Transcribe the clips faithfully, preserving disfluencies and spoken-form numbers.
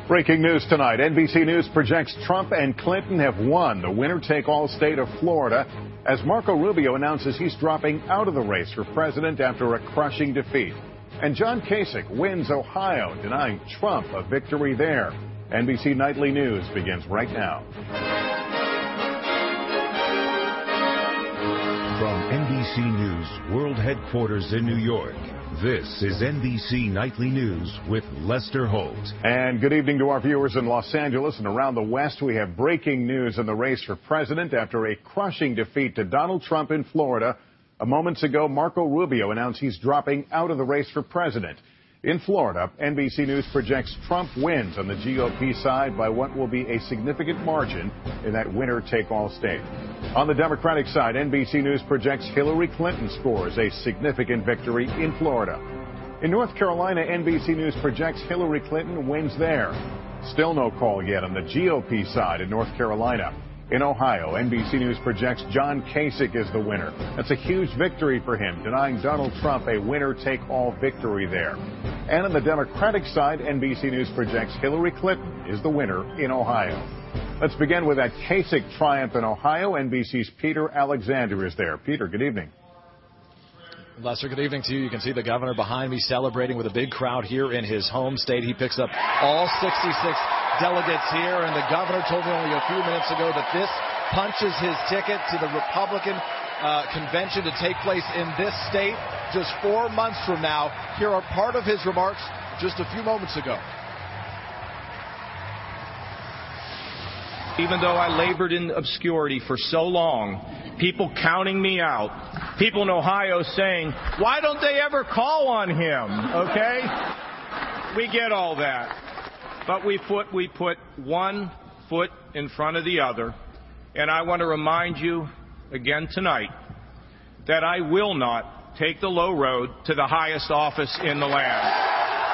Breaking news tonight. N B C News projects Trump and Clinton have won the winner-take-all state of Florida as Marco Rubio announces he's dropping out of the race for president after a crushing defeat. And John Kasich wins Ohio, denying Trump a victory there. N B C Nightly News begins right now. From N B C News World Headquarters in New York, this is N B C Nightly News with Lester Holt. And good evening to our viewers in Los Angeles and around the West. We have breaking news in the race for president after a crushing defeat to Donald Trump in Florida. A moments ago, Marco Rubio announced he's dropping out of the race for president. In Florida, N B C News projects Trump wins on the G O P side by what will be a significant margin in that winner-take-all state. On the Democratic side, N B C News projects Hillary Clinton scores a significant victory in Florida. In North Carolina, N B C News projects Hillary Clinton wins there. Still no call yet on the G O P side in North Carolina. In Ohio, N B C News projects John Kasich is the winner. That's a huge victory for him, denying Donald Trump a winner-take-all victory there. And on the Democratic side, N B C News projects Hillary Clinton is the winner in Ohio. Let's begin with that Kasich triumph in Ohio. N B C's Peter Alexander is there. Peter, good evening. Lester, good evening to you. You can see the governor behind me celebrating with a big crowd here in his home state. He picks up all sixty-six delegates here, and the governor told me only a few minutes ago that this punches his ticket to the Republican uh, convention to take place in this state just four months from now. Here are part of his remarks just a few moments ago. Even though I labored in obscurity for so long, people counting me out, people in Ohio saying, why don't they ever call on him? Okay? We get all that. But we put, we put one foot in front of the other. And I want to remind you again tonight that I will not take the low road to the highest office in the land.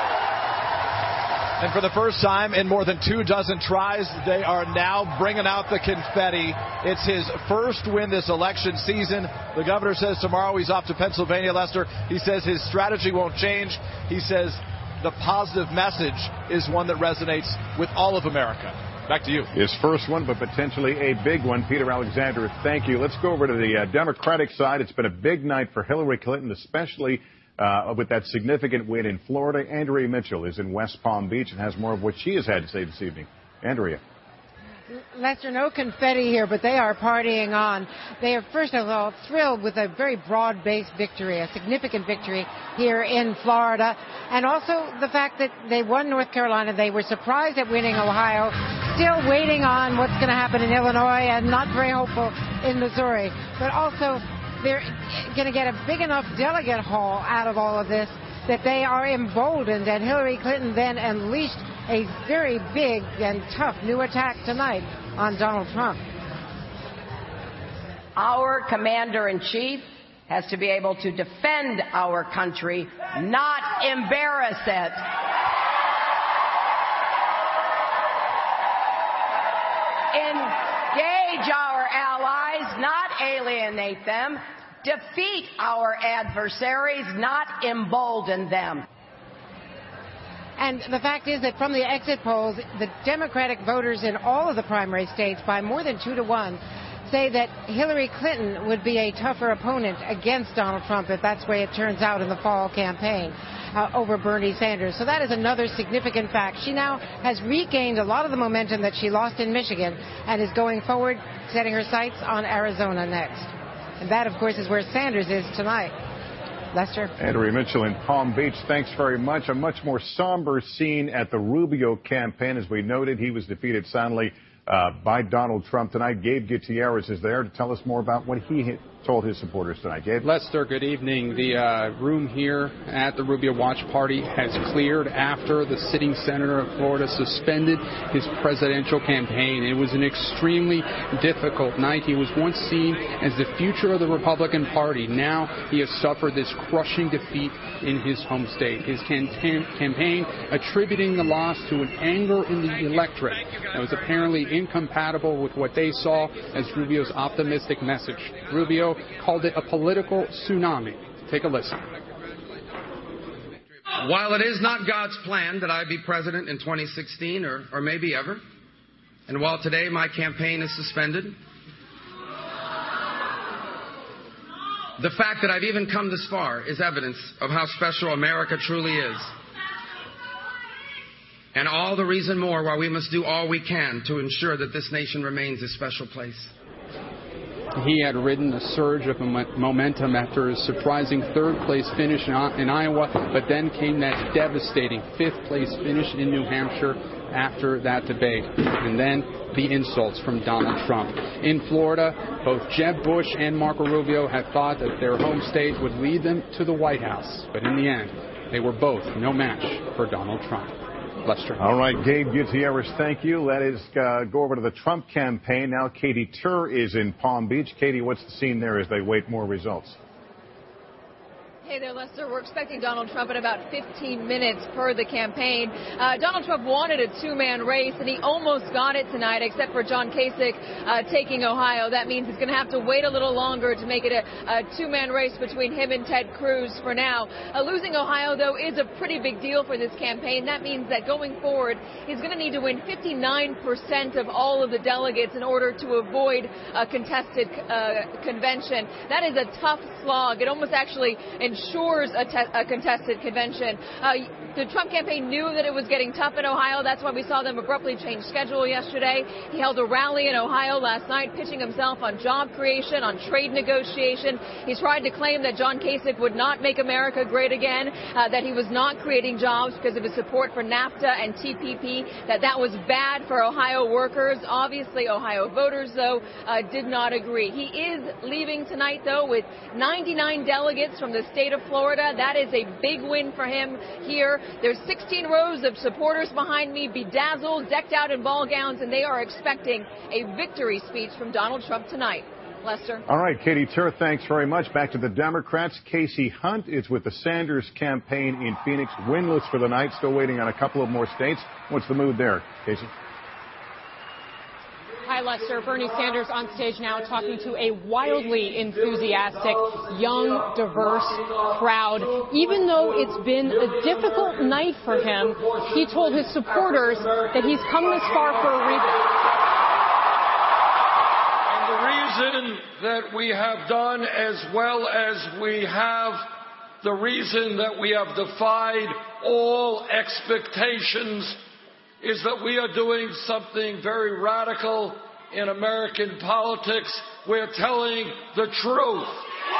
And for the first time in more than two dozen tries, they are now bringing out the confetti. It's his first win this election season. The governor says tomorrow he's off to Pennsylvania, Lester. He says his strategy won't change. He says the positive message is one that resonates with all of America. Back to you. His first one, but potentially a big one. Peter Alexander, thank you. Let's go over to the uh, Democratic side. It's been a big night for Hillary Clinton, especially Uh, with that significant win in Florida. Andrea Mitchell is in West Palm Beach and has more of what she has had to say this evening. Andrea. Lester, no confetti here, but they are partying on. They are, first of all, thrilled with a very broad-based victory, a significant victory here in Florida. And also the fact that they won North Carolina. They were surprised at winning Ohio, still waiting on what's going to happen in Illinois and not very hopeful in Missouri. But also they're going to get a big enough delegate haul out of all of this that they are emboldened, and Hillary Clinton then unleashed a very big and tough new attack tonight on Donald Trump. Our commander-in-chief has to be able to defend our country, not embarrass it. Engage our allies, not alienate them. Defeat our adversaries, not embolden them. And the fact is that from the exit polls, the Democratic voters in all of the primary states, by more than two to one, say that Hillary Clinton would be a tougher opponent against Donald Trump if that's the way it turns out in the fall campaign uh, over Bernie Sanders. So that is another significant fact. She now has regained a lot of the momentum that she lost in Michigan and is going forward, setting her sights on Arizona next. And that, of course, is where Sanders is tonight. Lester. Andrea Mitchell in Palm Beach, thanks very much. A much more somber scene at the Rubio campaign. As we noted, he was defeated soundly uh, by Donald Trump tonight. Gabe Gutierrez is there to tell us more about what he told his supporters tonight. Gabe? Lester, good evening. The uh, room here at the Rubio Watch Party has cleared after the sitting senator of Florida suspended his presidential campaign. It was an extremely difficult night. He was once seen as the future of the Republican Party. Now he has suffered this crushing defeat in his home state. His campaign attributing the loss to an anger in the electorate that was apparently incompatible with what they saw as Rubio's optimistic message. Rubio called it a political tsunami. Take a listen. While it is not God's plan that I be president in twenty sixteen or, or maybe ever, and while today my campaign is suspended, the fact that I've even come this far is evidence of how special America truly is. And all the reason more why we must do all we can to ensure that this nation remains a special place. He had ridden a surge of momentum after his surprising third-place finish in Iowa, but then came that devastating fifth-place finish in New Hampshire after that debate. And then the insults from Donald Trump. In Florida, both Jeb Bush and Marco Rubio had thought that their home state would lead them to the White House. But in the end, they were both no match for Donald Trump. Lester. All right, Gabe Gutierrez, thank you. Let us uh, go over to the Trump campaign. Now Katie Tur is in Palm Beach. Katie, what's the scene there as they wait more results? Hey there, Lester. We're expecting Donald Trump in about fifteen minutes per the campaign. Uh, Donald Trump wanted a two-man race, and he almost got it tonight, except for John Kasich uh, taking Ohio. That means he's going to have to wait a little longer to make it a, a two-man race between him and Ted Cruz for now. Uh, losing Ohio, though, is a pretty big deal for this campaign. That means that going forward, he's going to need to win fifty-nine percent of all of the delegates in order to avoid a contested uh, convention. That is a tough slog. It almost actually ensures a, te- a contested convention. Uh, the Trump campaign knew that it was getting tough in Ohio. That's why we saw them abruptly change schedule yesterday. He held a rally in Ohio last night, pitching himself on job creation, on trade negotiation. He tried to claim that John Kasich would not make America great again, uh, that he was not creating jobs because of his support for NAFTA and T P P, that that was bad for Ohio workers. Obviously, Ohio voters, though, uh, did not agree. He is leaving tonight, though, with ninety-nine delegates from the state of Florida. That is a big win for him here. There's sixteen rows of supporters behind me, bedazzled, decked out in ball gowns, and they are expecting a victory speech from Donald Trump tonight. Lester. All right, Katie Tur, thanks very much. Back to the Democrats. Casey Hunt is with the Sanders campaign in Phoenix, winless for the night, still waiting on a couple of more states. What's the mood there, Casey? Hi, Lester. Bernie Sanders on stage now talking to a wildly enthusiastic, young, diverse crowd. Even though it's been a difficult night for him, he told his supporters that he's come this far for a reason. And the reason that we have done as well as we have, the reason that we have defied all expectations, is that we are doing something very radical in American politics. We're telling the truth.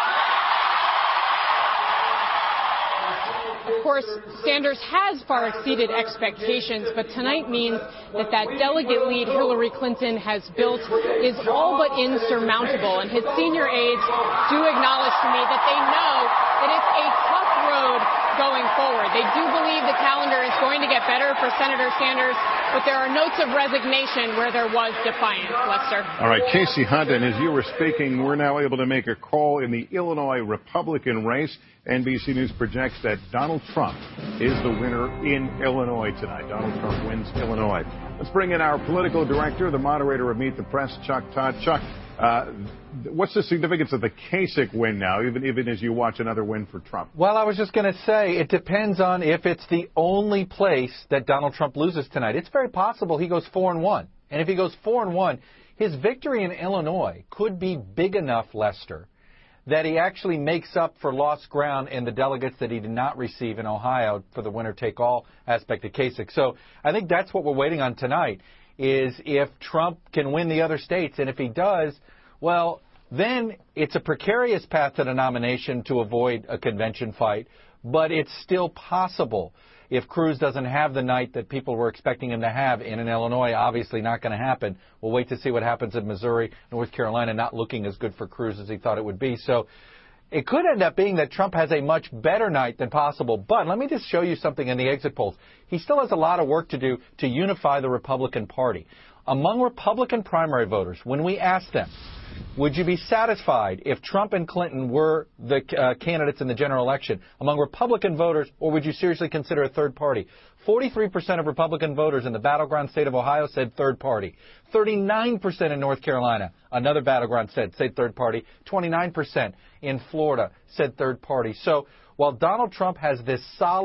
Of course, Sanders has far exceeded expectations, but tonight means that that delegate lead Hillary Clinton has built is all but insurmountable. And his senior aides do acknowledge to me that they know that it's a tough road going forward. They do believe the calendar is going to get better for Senator Sanders, but there are notes of resignation where there was defiance. Lester. All right, Casey Hunt, and as you were speaking, we're now able to make a call in the Illinois Republican race. N B C News projects that Donald Trump is the winner in Illinois tonight. Donald Trump wins Illinois. Let's bring in our political director, the moderator of Meet the Press, Chuck Todd. Chuck, uh, what's the significance of the Kasich win now, even, even as you watch another win for Trump? Well, I was just going to say it depends on if it's the only place that Donald Trump loses tonight. It's very possible he goes four and one. And if he goes four and one, his victory in Illinois could be big enough, Lester, that he actually makes up for lost ground in the delegates that he did not receive in Ohio for the winner-take-all aspect of Kasich. So I think that's what we're waiting on tonight, is if Trump can win the other states. And if he does, well, then it's a precarious path to the nomination to avoid a convention fight, but it's still possible. If Cruz doesn't have the night that people were expecting him to have in an Illinois, obviously not going to happen. We'll wait to see what happens in Missouri, North Carolina, not looking as good for Cruz as he thought it would be. So it could end up being that Trump has a much better night than possible. But let me just show you something in the exit polls. He still has a lot of work to do to unify the Republican Party. Among Republican primary voters, when we asked them, would you be satisfied if Trump and Clinton were the uh, candidates in the general election among Republican voters, or would you seriously consider a third party? forty-three percent of Republican voters in the battleground state of Ohio said third party. thirty-nine percent in North Carolina, another battleground said, said third party. twenty-nine percent in Florida said third party. So while Donald Trump has this solid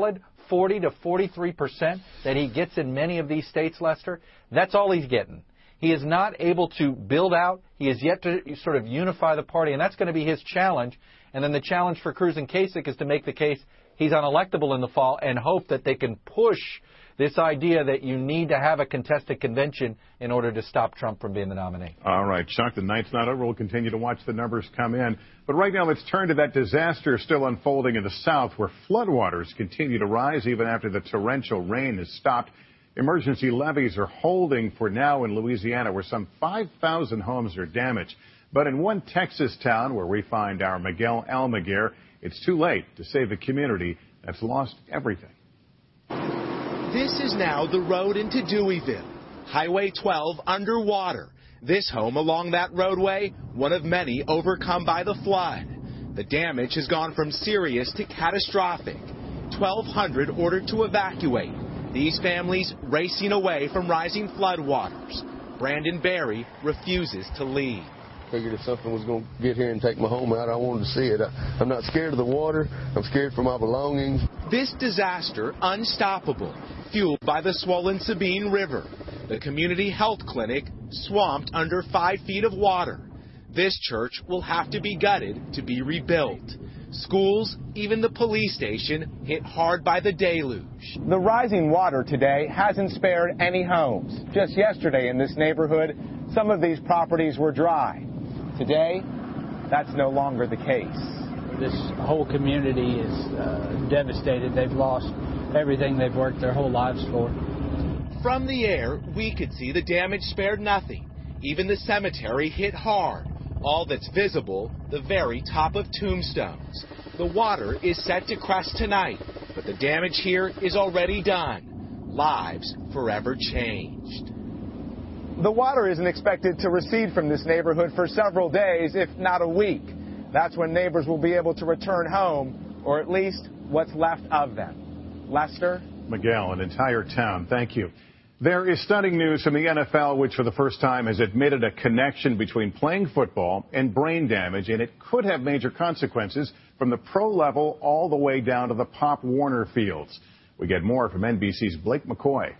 forty to forty-three percent that he gets in many of these states, Lester, that's all he's getting. He is not able to build out. He is yet to sort of unify the party, and that's going to be his challenge. And then the challenge for Cruz and Kasich is to make the case he's unelectable in the fall and hope that they can push this idea that you need to have a contested convention in order to stop Trump from being the nominee. All right, Chuck, the night's not over. We'll continue to watch the numbers come in. But right now, let's turn to that disaster still unfolding in the South, where floodwaters continue to rise even after the torrential rain has stopped. Emergency levees are holding for now in Louisiana, where some five thousand homes are damaged. But in one Texas town where we find our Miguel Almaguer, it's too late to save a community that's lost everything. This is now the road into Deweyville. Highway twelve underwater. This home along that roadway, one of many overcome by the flood. The damage has gone from serious to catastrophic. twelve hundred ordered to evacuate. These families racing away from rising floodwaters. Brandon Berry refuses to leave. Figured if something was going to get here and take my home out, I wanted to see it. I, I'm not scared of the water. I'm scared for my belongings. This disaster unstoppable, fueled by the swollen Sabine River. The community health clinic swamped under five feet of water. This church will have to be gutted to be rebuilt. Schools, even the police station, hit hard by the deluge. The rising water today hasn't spared any homes. Just yesterday in this neighborhood, some of these properties were dry. Today, that's no longer the case. This whole community is uh, devastated. They've lost everything they've worked their whole lives for. From the air, we could see the damage spared nothing. Even the cemetery hit hard. All that's visible, the very top of tombstones. The water is set to crest tonight, but the damage here is already done. Lives forever changed. The water isn't expected to recede from this neighborhood for several days, if not a week. That's when neighbors will be able to return home, or at least what's left of them. Lester? Miguel, an entire town. Thank you. There is stunning news from the N F L, which for the first time has admitted a connection between playing football and brain damage, and it could have major consequences from the pro level all the way down to the Pop Warner fields. We get more from N B C's Blake McCoy.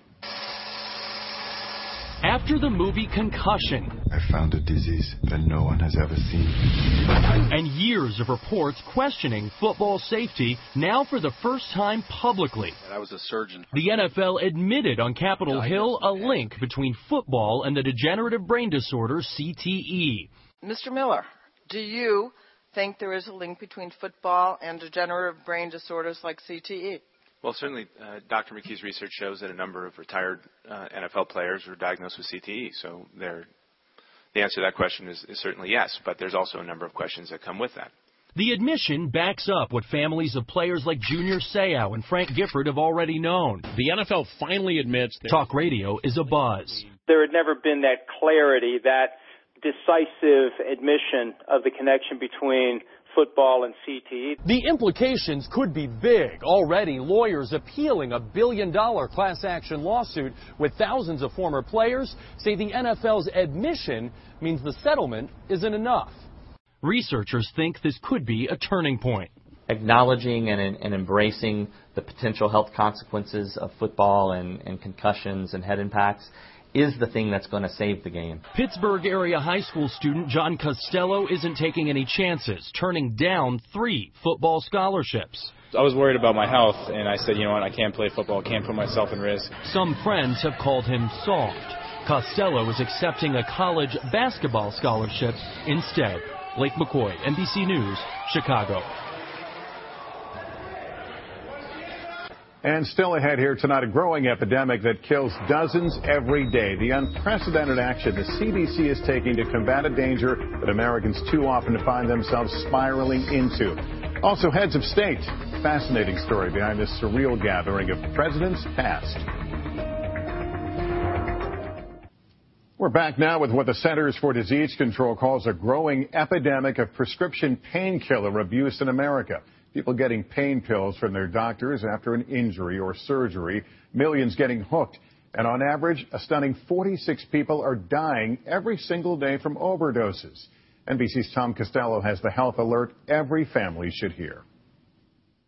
After the movie Concussion, I found a disease that no one has ever seen. And years of reports questioning football safety, now for the first time publicly. I was a surgeon. The N F L admitted on Capitol Hill a link between football and the degenerative brain disorder C T E. Mister Miller, do you think there is a link between football and degenerative brain disorders like C T E? Well, certainly, uh, Doctor McKee's research shows that a number of retired uh, N F L players were diagnosed with C T E. So there, the answer to that question is, is certainly yes, but there's also a number of questions that come with that. The admission backs up what families of players like Junior Seau and Frank Gifford have already known. The N F L finally admits that talk radio is a buzz. There had never been that clarity, that decisive admission of the connection between football and C T E. The implications could be big. Already, lawyers appealing a billion-dollar class action lawsuit with thousands of former players say the N F L's admission means the settlement isn't enough. Researchers think this could be a turning point. Acknowledging and, and embracing the potential health consequences of football and, and concussions and head impacts is the thing that's going to save the game. Pittsburgh area high school student John Costello isn't taking any chances, turning down three football scholarships. I was worried about my health, and I said, you know what, I can't play football, I can't put myself in risk. Some friends have called him soft. Costello is accepting a college basketball scholarship instead. Blake McCoy, N B C News, Chicago. And still ahead here tonight, a growing epidemic that kills dozens every day. The unprecedented action the C D C is taking to combat a danger that Americans too often find themselves spiraling into. Also, heads of state. Fascinating story behind this surreal gathering of presidents past. We're back now with what the Centers for Disease Control calls a growing epidemic of prescription painkiller abuse in America. People getting pain pills from their doctors after an injury or surgery, millions getting hooked, and on average, a stunning forty-six people are dying every single day from overdoses. N B C's Tom Costello has the health alert every family should hear.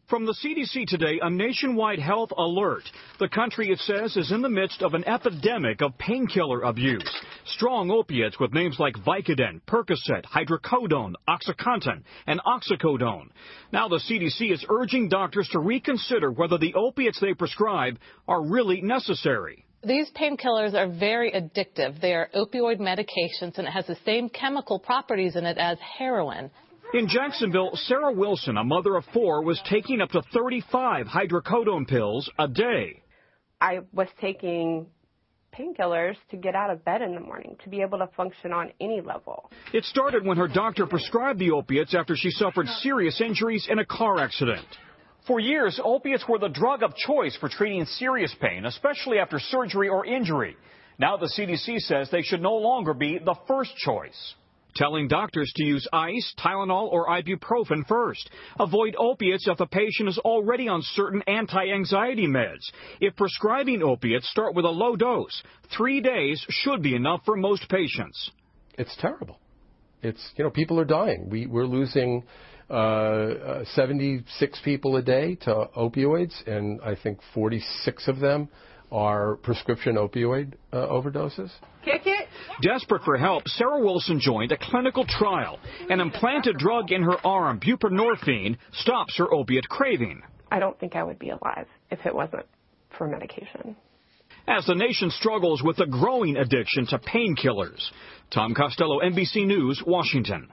From the C D C today, a nationwide health alert. The country, it says, is in the midst of an epidemic of painkiller abuse. Strong opiates with names like Vicodin, Percocet, hydrocodone, OxyContin, and oxycodone. Now the C D C is urging doctors to reconsider whether the opiates they prescribe are really necessary. These painkillers are very addictive. They are opioid medications, and it has the same chemical properties in it as heroin. In Jacksonville, Sarah Wilson, a mother of four, was taking up to thirty-five hydrocodone pills a day. I was taking painkillers to get out of bed in the morning, to be able to function on any level. It started when her doctor prescribed the opiates after she suffered serious injuries in a car accident. For years, opiates were the drug of choice for treating serious pain, especially after surgery or injury. Now the C D C says they should no longer be the first choice, telling doctors to use ice, Tylenol, or ibuprofen first. Avoid opiates if the patient is already on certain anti-anxiety meds. If prescribing opiates, start with a low dose. Three days should be enough for most patients. It's terrible. It's, you know, people are dying. We, we're losing uh, uh, seventy-six people a day to opioids, and I think forty-six of them are prescription opioid uh, overdoses. Kick it. Desperate for help, Sarah Wilson joined a clinical trial. An implanted drug in her arm, buprenorphine, stops her opiate craving. I don't think I would be alive if it wasn't for medication. As the nation struggles with a growing addiction to painkillers. Tom Costello, N B C News, Washington.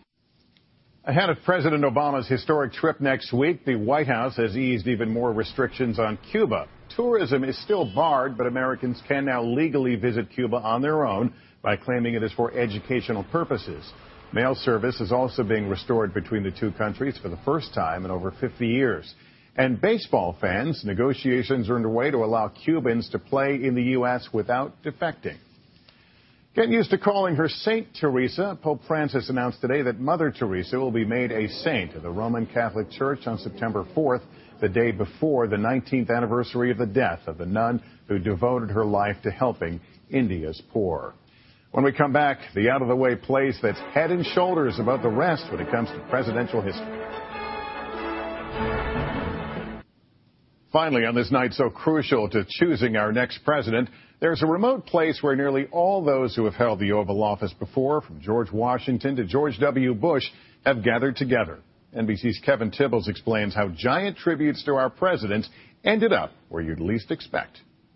Ahead of President Obama's historic trip next week, the White House has eased even more restrictions on Cuba. Tourism is still barred, but Americans can now legally visit Cuba on their own by claiming it is for educational purposes. Mail service is also being restored between the two countries for the first time in over fifty years. And baseball fans, negotiations are underway to allow Cubans to play in the U S without defecting. Getting used to calling her Saint Teresa, Pope Francis announced today that Mother Teresa will be made a saint of the Roman Catholic Church on September fourth, the day before the nineteenth anniversary of the death of the nun who devoted her life to helping India's poor. When we come back, the out-of-the-way place that's head and shoulders above the rest when it comes to presidential history. Finally, on this night so crucial to choosing our next president, there's a remote place where nearly all those who have held the Oval Office before, from George Washington to George W. Bush, have gathered together. N B C's Kevin Tibbles explains how giant tributes to our presidents ended up where you'd least expect.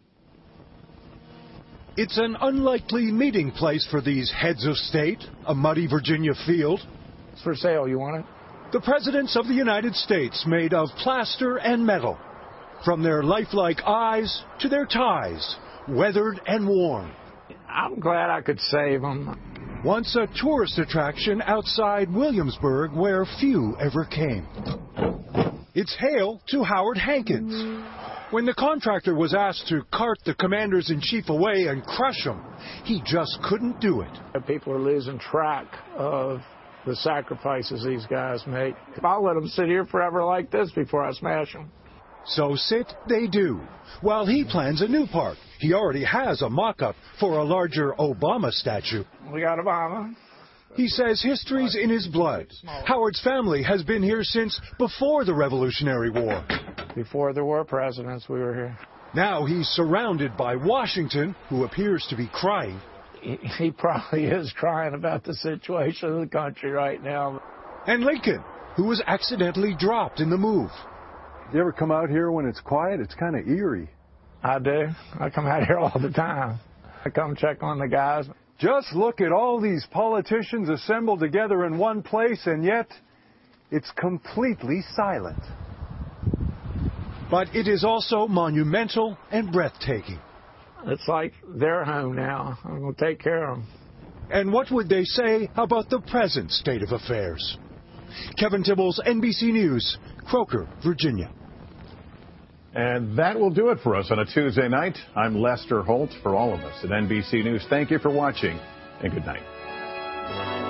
It's an unlikely meeting place for these heads of state, a muddy Virginia field. It's for sale. You want it? The presidents of the United States made of plaster and metal. From their lifelike eyes to their ties, weathered and worn. I'm glad I could save them. Once a tourist attraction outside Williamsburg where few ever came. It's hail to Howard Hankins. When the contractor was asked to cart the commanders-in-chief away and crush them, he just couldn't do it. People are losing track of the sacrifices these guys make. I'll let them sit here forever like this before I smash them. So sit they do, while he plans a new park. He already has a mock-up for a larger Obama statue. We got Obama. He says history's in his blood. Howard's family has been here since before the Revolutionary War. Before there were presidents, we were here. Now he's surrounded by Washington, who appears to be crying. He, he probably is crying about the situation of the country right now. And Lincoln, who was accidentally dropped in the move. You ever come out here when it's quiet? It's kind of eerie. I do. I come out here all the time. I come check on the guys. Just look at all these politicians assembled together in one place, and yet it's completely silent. But it is also monumental and breathtaking. It's like their home now. I'm going to take care of them. And what would they say about the present state of affairs? Kevin Tibbles, N B C News, Croker, Virginia. And that will do it for us on a Tuesday night. I'm Lester Holt. For all of us at N B C News, thank you for watching, and good night.